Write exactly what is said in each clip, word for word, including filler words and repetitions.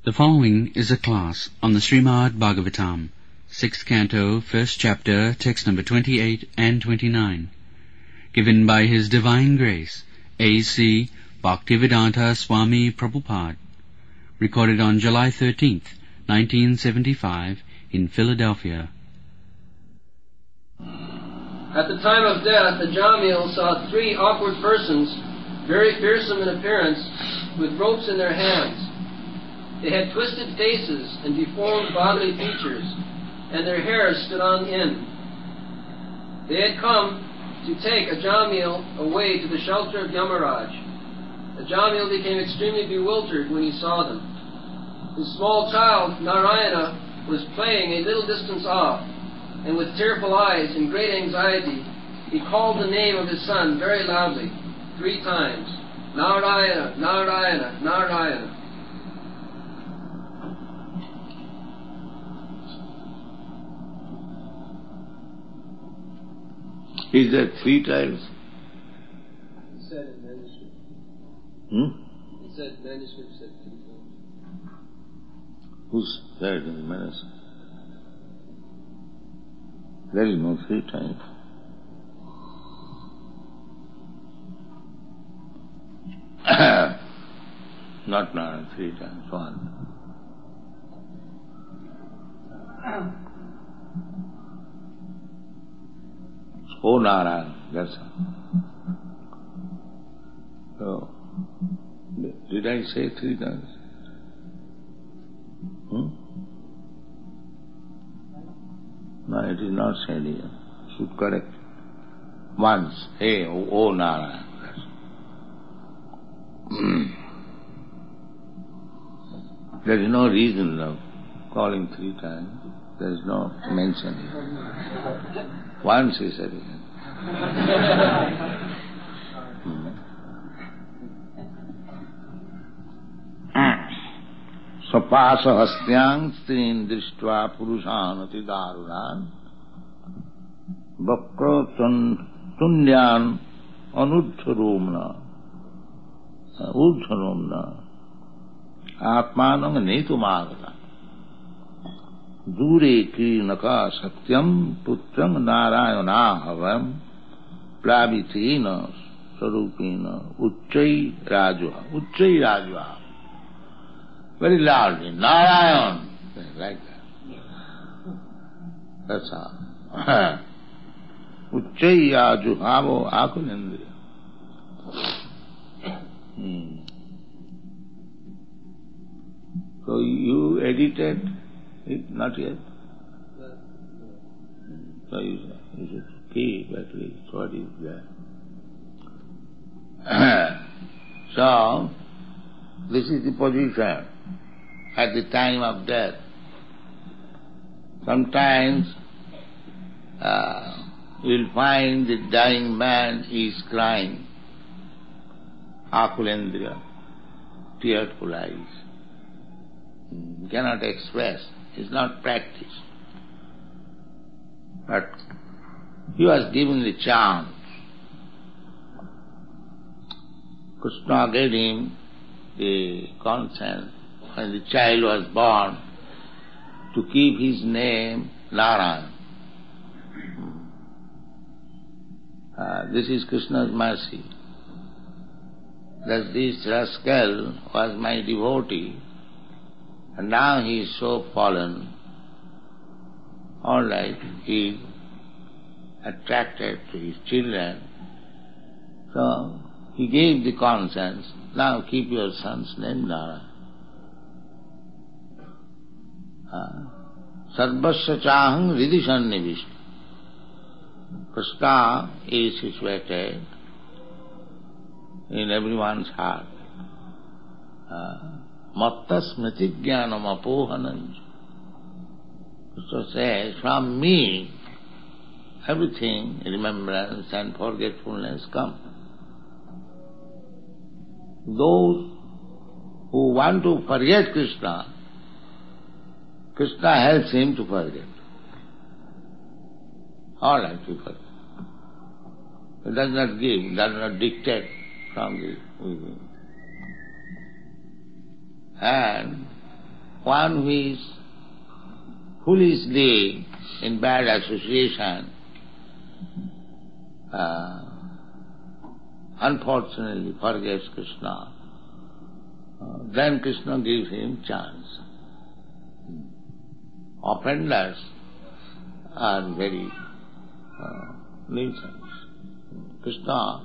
The following is a class on the Srimad Bhagavatam, sixth canto, first chapter, text number twenty-eight and twenty-nine, given by His Divine Grace, A C Bhaktivedanta Swami Prabhupada, recorded on July thirteenth, nineteen seventy-five, in Philadelphia. At the time of death, Ajamil saw three awkward persons, very fearsome in appearance, with ropes in their hands. They had twisted faces and deformed bodily features, and their hair stood on end. They had come to take Ajamil away to the shelter of Yamaraj. Ajamil became extremely bewildered when he saw them. His small child, Narayana, was playing a little distance off, and with tearful eyes and great anxiety, he called the name of his son very loudly, three times, Narayana, Narayana, Narayana. Is that three times? He said in manuscript. Hmm? He said manuscript said three times. Who said in the manuscript? There is no three times. Not Narayan, three times, one. Oh Narayan, that's all. So, did I say three times? Hmm? No, it is not said here. Should correct. Once, hey, oh, oh Narayan. There is no reason of calling three times. There is no mention here. Once he said it. Sapasa hastyang strin drishtva purushanati darunan vakra tundyan anudharomna udharomna atmanam netumagata dure kirnaka satyam putram narayanahavam plavitina sarupina uchai rajva uchai rajva. Very loudly, Narayan, like that. That's all. Uchchaya juhavo akulendriya. Hmm. So you edited it? Not yet? So you, you should keep at least what is there. So, this is the position at the time of death. Sometimes uh, you'll find the dying man is crying, akulendriya, tearful eyes. He cannot express, it's not practiced. But he was given the chance. Krishna gave him the consent when the child was born to keep his name Narayan. Uh, this is Krishna's mercy. That this rascal was my devotee and now he is so fallen. All right, he is attracted to his children. So he gave the consent. Now keep your son's name Narayan. Sarvasya chahang ridishan nivishta. Krishna is situated in everyone's heart. Matta smriti jnanam apohanam. Krishna says, from me everything, remembrance and forgetfulness come. Those who want to forget Krishna, Krishna helps him to forget. All right, to forget. He does not give, does not dictate from the within. And one who is foolishly in bad association, uh, unfortunately forgets Krishna, uh, then Krishna gives him chance. Offenders are very uh, nuisance. Krishna,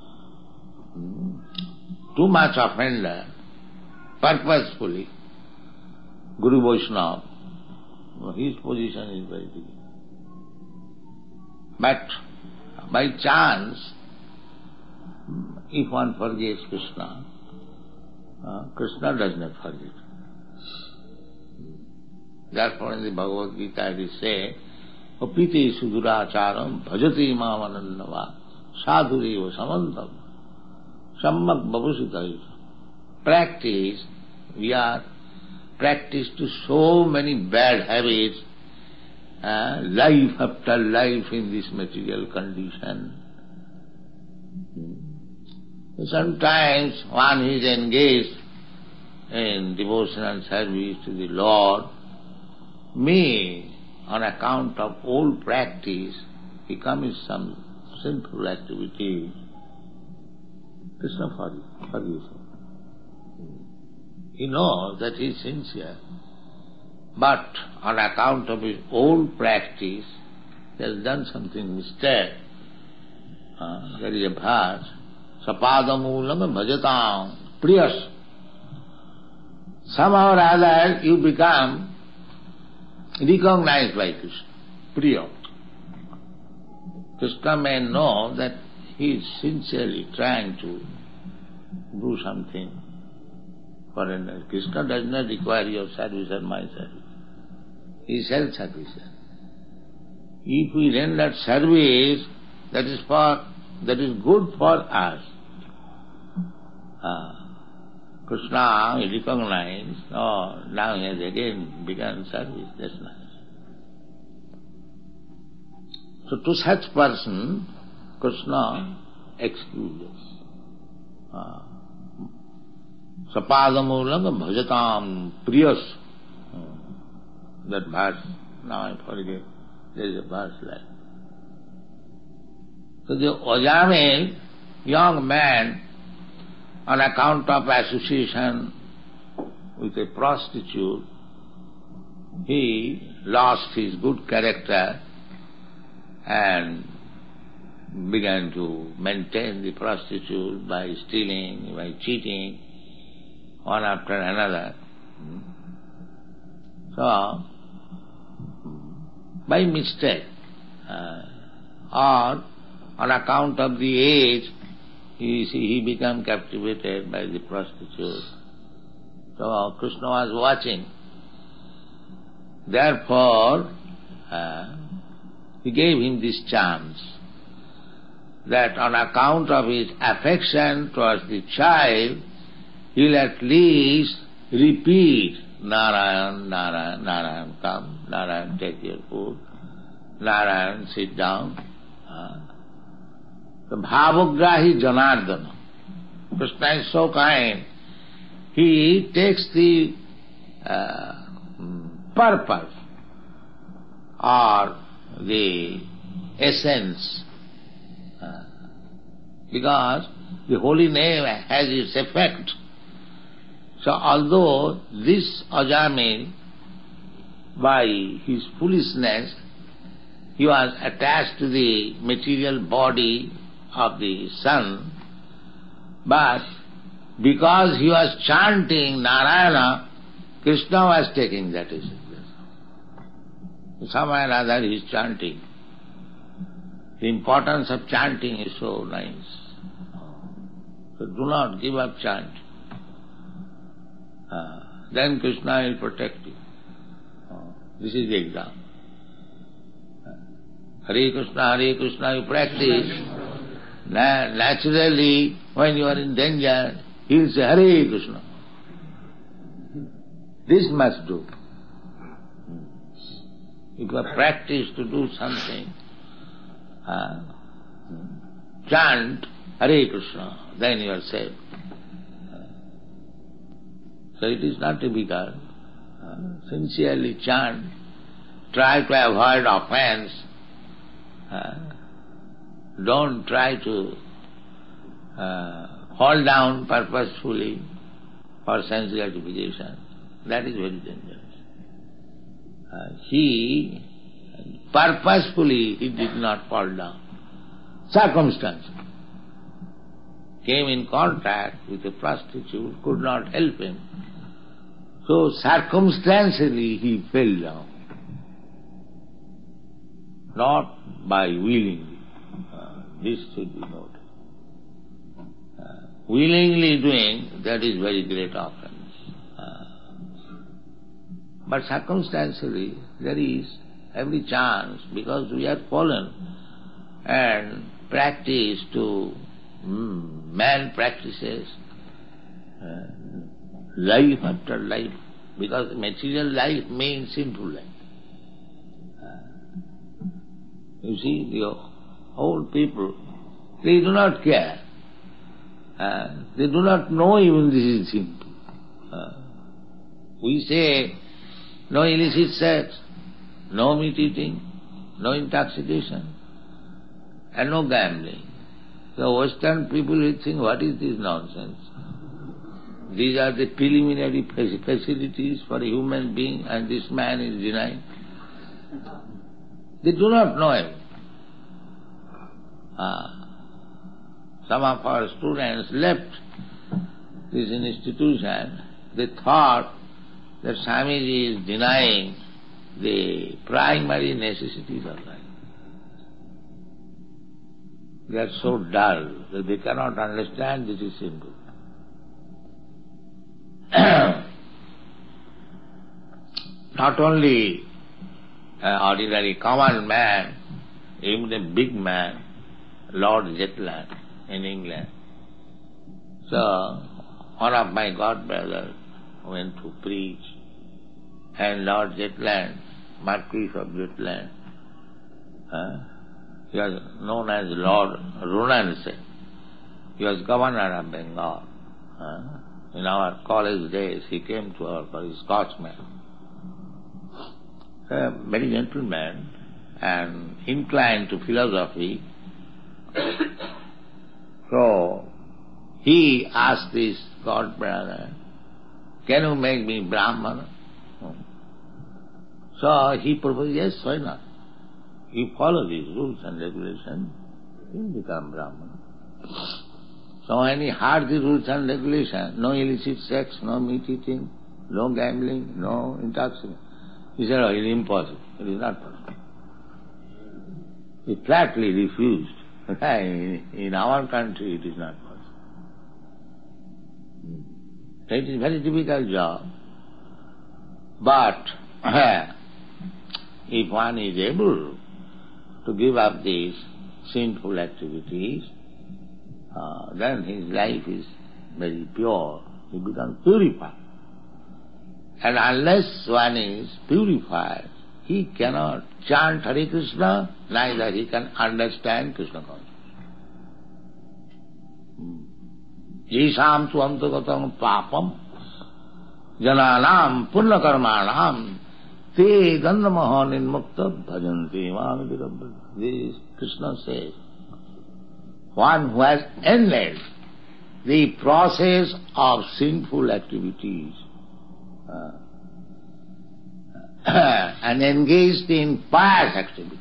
too much offender, purposefully, Guru Vaishnava, his position is very big. But by chance, if one forgets Krishna, uh, Krishna does not forget. Therefore in the Bhagavad Gita it is said, Apiti suduracharam bhajati mamanandava sadhureva samantam sammak babusita. Practice, we are practiced to so many bad habits, uh, life after life in this material condition. Sometimes one is engaged in devotional service to the Lord, may, on account of old practice, he commits some sinful activity. Krishna forgives him. He knows that he is sincere, but on account of his old practice, he has done something mistake. Uh, there is a verse, Sapadamulam bhajatam priyas. Somehow or other you become recognized by Krishna, priya. Krishna may know that he is sincerely trying to do something for another. Krishna does not require your service or my service. He is self-sufficient. If we render service, that is for that is good for us. Uh, Krishna is recognized, oh, now he has again begun service, that's nice. So to such person, Krishna excuses. Uh, Sapadamulam bhajatam priyas. That verse, now I forget, there is a verse like. So the Ajamil, young man, on account of association with a prostitute, he lost his good character and began to maintain the prostitute by stealing, by cheating, one after another. So, by mistake, uh, or on account of the age, he, he became captivated by the prostitute. So Krishna was watching. Therefore, uh, he gave him this chance, that on account of his affection towards the child, he'll at least repeat, Narayan, Narayan, Narayan, come, Narayan, take your food, Narayan, sit down. Uh, the Bhavagrahi Janardana. Krishna is so kind, he takes the uh, purpose or the essence, uh, because the holy name has its effect. So although this Ajamil, by his foolishness, he was attached to the material body of the sun, but because he was chanting Narayana, Krishna was taking that as somewhere or other he is chanting. The importance of chanting is so nice. So do not give up chant. Uh, then Krishna will protect you. Uh, this is the example. Uh, Hare Krishna, Hare Krishna, you practice. Na- naturally, when you are in danger, he will say, Hare Krishna. This must do. If you have practiced to do something, uh, chant Hare Krishna, then you are saved. So it is not difficult. uh, sincerely chant, try to avoid offense, uh, don't try to uh, fall down purposefully for sense gratification. That is very dangerous. Uh, he, purposefully, he did not fall down. Circumstance. Came in contact with a prostitute, could not help him. So circumstantially he fell down. Not by willingly. Uh, this should be noted. Uh, willingly doing, that is very great offense. But circumstantially, there is every chance, because we have fallen and practice to mm, man practices uh, life after life, because material life means sinful life. Uh, you see, the old people, they do not care. Uh, they do not know even this is sinful. Uh, we say, no illicit sex, no meat eating, no intoxication, and no gambling. The Western people will think, what is this nonsense? These are the preliminary facilities for a human being, and this man is denying. They do not know him. Ah. Some of our students left this institution. They thought that Swamiji is denying the primary necessities of life. They are so dull that they cannot understand this is simple. Not only an ordinary common man, even a big man, Lord Zetland in England. So, one of my godbrothers went to preach, and Lord Zetland, Marquis of Zetland, uh, he was known as Lord Runanse. He was governor of Bengal. Uh, in our college days, he came to our college, Scotsman. A very gentleman and inclined to philosophy. So, he asked this godbrother, can you make me Brahmana? So he proposed, yes, why not? You follow these rules and regulations, you become Brahmana. So when he heard the rules and regulations, no illicit sex, no meat eating, no gambling, no intoxication, he said, oh, it is impossible, it is not possible. He flatly refused. In our country it is not possible. It is a very difficult job. But if one is able to give up these sinful activities, uh, then his life is very pure. He becomes purified. And unless one is purified, he cannot chant Hare Krishna, neither he can understand Krishna consciousness. Yesham tu antagatam papam jananam punna karmanam te gandhamaha nirmukta bhajanti mamiti rabbha. This Krishna says, one who has ended the process of sinful activities uh, and engaged in pious activities,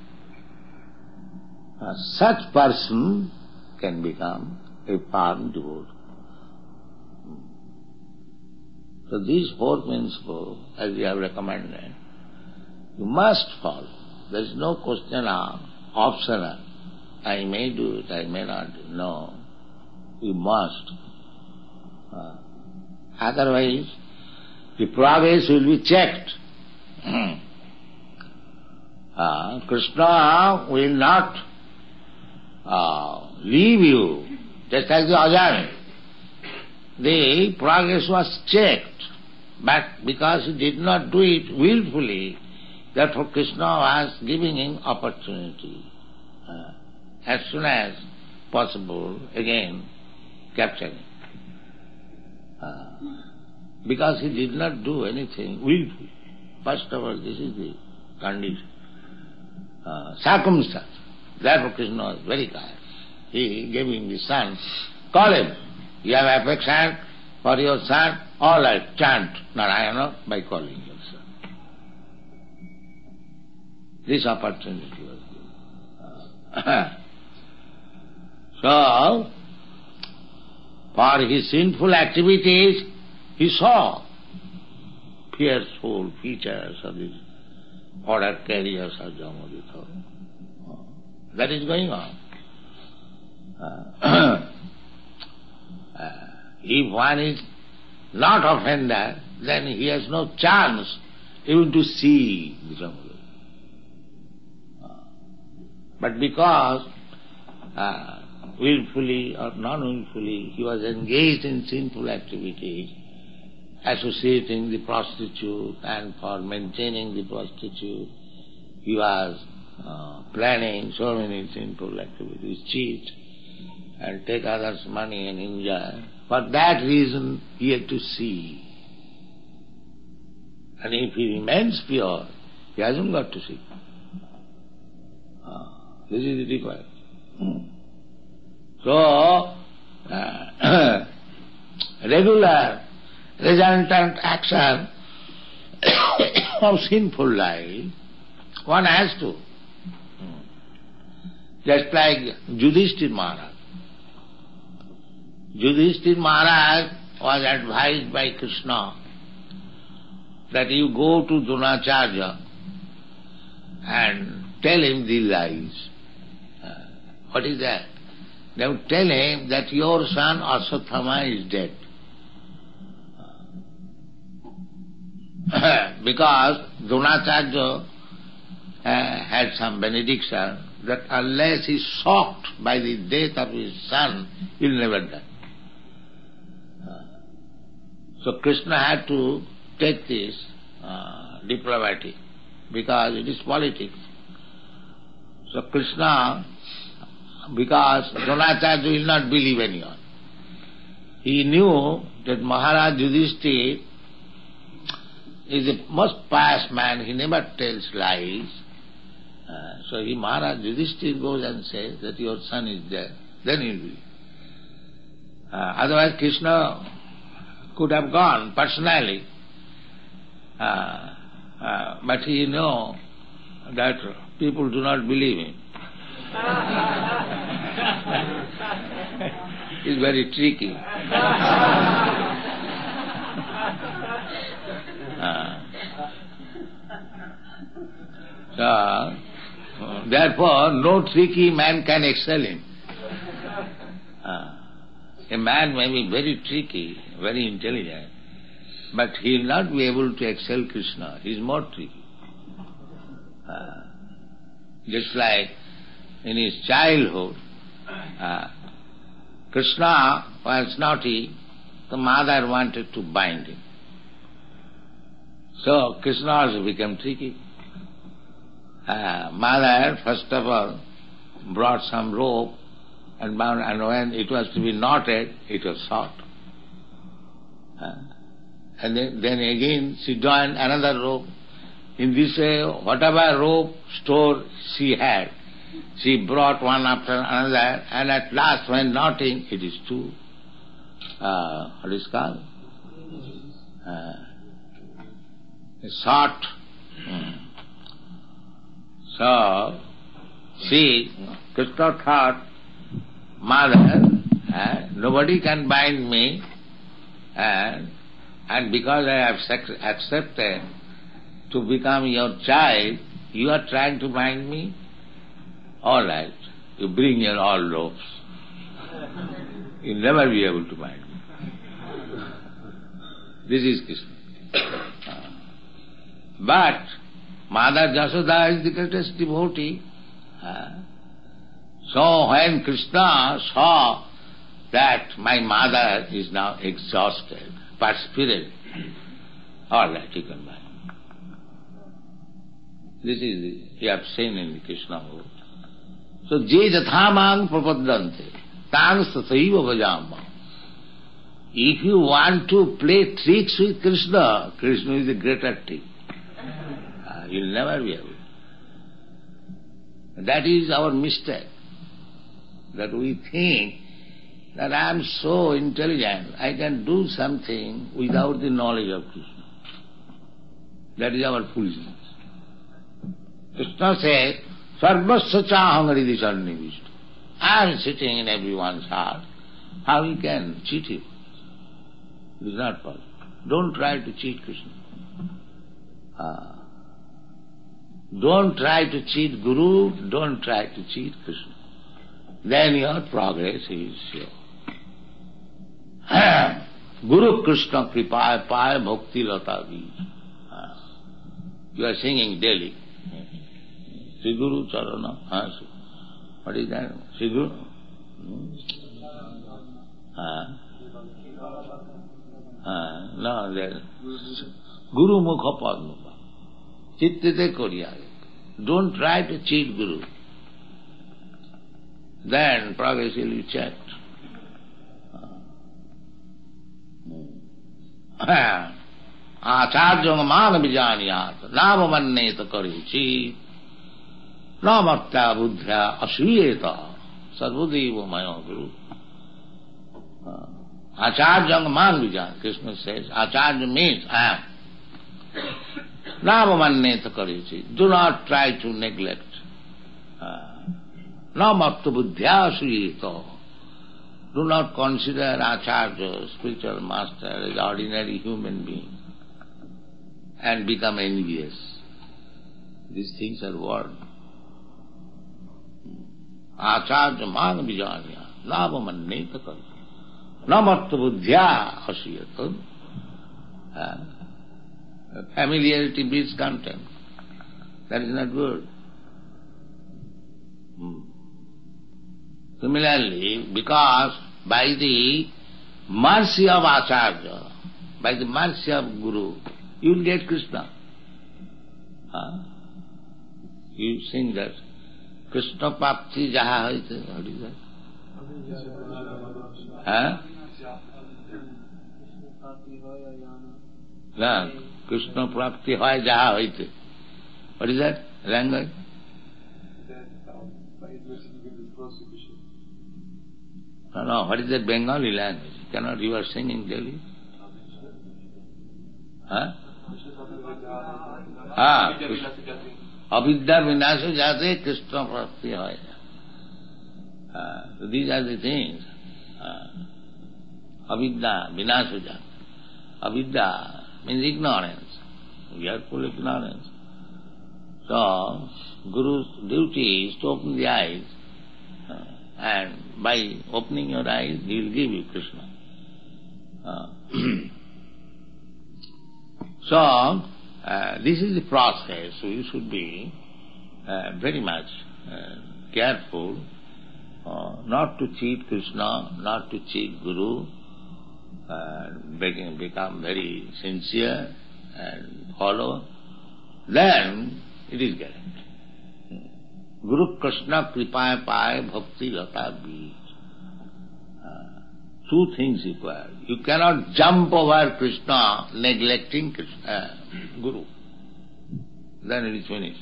uh, such person can become a firm devotee. So these four principles, as we have recommended, you must follow. There is no question of optional. I may do it, I may not do it. No, you must. Uh, otherwise, the progress will be checked. uh, Krishna will not uh, leave you just like the Ajahn. The progress was checked, but because he did not do it willfully, therefore Krishna was giving him opportunity. Uh, as soon as possible, again capturing. Uh, because he did not do anything willfully. First of all, this is the condition. Uh, circumstance. Therefore Krishna was very kind. He gave him the son. Call him. You have affection for your son, all right, chant Narayana by calling your son. This opportunity was given. Uh, so, for his sinful activities, he saw fearful features of these order carriers of Jamaditha. That is going on. Uh, uh, if one is not offender, then he has no chance even to see the Jamaditha. Uh, but because uh, willfully or non-willfully he was engaged in sinful activities, associating the prostitute, and for maintaining the prostitute he was uh, planning so many sinful activities, cheat and take others' money and enjoy. For that reason he had to see. And if he remains pure, he hasn't got to see. Uh, this is the requirement. Hmm. So, uh, regular resultant action of sinful life, one has to. Just like Yudhishthira Maharaj. Yudhishthira Maharaj was advised by Krishna that you go to Dronacharya and tell him the lies. Uh, what is that? Now tell him that your son Aswathama is dead. Because Dronacharya uh, had some benediction that unless he is shocked by the death of his son, he will never die. Uh, so Krishna had to take this uh, diplomatic, because it is politics. So Krishna, because Dronacharya will not believe anyone, he knew that Maharaj Yudhishthira is a most pious man, he never tells lies. Uh, so he, Maharaj Yudhishthira goes and says that your son is dead, then he will believe. Uh, otherwise Krishna could have gone personally, uh, uh, but he knew that people do not believe him. He's very tricky. Uh, so, therefore, no tricky man can excel him. Uh, a man may be very tricky, very intelligent, but he will not be able to excel Krishna. He is more tricky. Uh, just like in his childhood, uh, Krishna was naughty, the mother wanted to bind him. So Krishna also became tricky. Uh, mother, first of all, brought some rope and bound, and when it was to be knotted, it was short. Uh, and then, then again she joined another rope. In this way, whatever rope store she had, she brought one after another, and at last when knotting, it is two. Uh, what is called? Uh, short. Mm. So, see, Krishna thought, mother, uh, nobody can bind me, and, and because I have accepted to become your child, you are trying to bind me? All right, you bring your all ropes. You'll never be able to bind me. This is Krishna. But Mother Jasoda is the greatest devotee. So when Krishna saw that my mother is now exhausted, perspired, all right, you can buy. This is the, you have seen in the Krishna book. So, je jathamang prapaddante, tang sathaiva vajamma. if you want to play tricks with Krishna, Krishna is a greater trick. Uh, you'll never be able. That is our mistake. That we think that I am so intelligent, I can do something without the knowledge of Krishna. That is our foolishness. Krishna says, Sarvasya chaham hridhi sannivishta. I am sitting in everyone's heart. How you can cheat him? It is not possible. Don't try to cheat Krishna. Uh, don't try to cheat Guru, don't try to cheat Krishna. Then your progress is sure. Guru Krishna kripaya paya bhakti lata bij. You are singing daily. Sri Guru Charana. What is that? Sri Guru? Uh, uh, no, there. Guru Mukha Padma. Chittite Koriya. Don't try to cheat Guru. Then progress will be checked. Acharyam man vijaniyat namamaneta karichi namartya buddhya asuyeta sarvadeva maya guru. Acharyam man vijan. Krishna says, Acharya means I am. Namamaneta karichi. Do not try to neglect. Namartya buddhya asuyeta. Do not consider Acharya, spiritual master, as ordinary human being and become envious. These things are words. Acharya man vijanya, navamanneta kar. Namartya buddhya asiyata. Familiarity breeds contempt. That is not good. Hmm. Similarly, because by the mercy of Acharya, by the mercy of Guru, you will get Krishna. Huh? You sing that. Krishna Prapti Jaha Haite. What is that? Huh? Yeah. Krishna Prapti Hoy Jaha Haite. What is that language? No, no, what is that Bengali language? Cannot you are singing daily? Huh? Ah, Avidya vinasa jate Krishna prapti hoya. So these are the things. Avidya vinasa jate. Avidya means ignorance. We are full of ignorance. So, Guru's duty is to open the eyes. And by opening your eyes, he will give you Krishna. Uh, so, uh, this is the process. So you should be uh, very much uh, careful uh, not to cheat Krishna, not to cheat Guru, uh, become, become very sincere and follow. Then it is guaranteed. Guru Krishna kripaya paya bhakti lata bij. Two things required. You cannot jump over Krishna neglecting Krishna, uh, Guru. Then it is finished.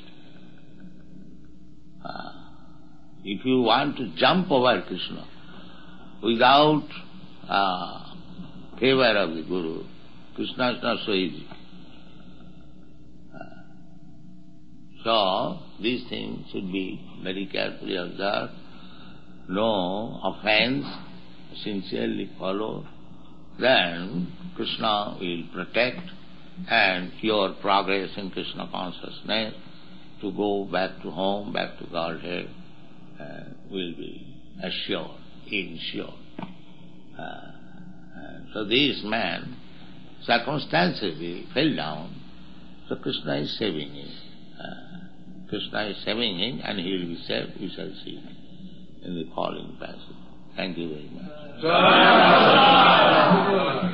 Uh, if you want to jump over Krishna without uh, favor of the Guru, Krishna is not so easy. So, these things should be very carefully observed. No offense, sincerely follow. Then Krishna will protect and your progress in Krishna consciousness to go back to home, back to Godhead, uh, will be assured, ensured. Uh, uh, so this man circumstantially fell down, so Krishna is saving him. Uh, Krishna is saving him and he will be saved, we shall see in the following passage. Thank you very much.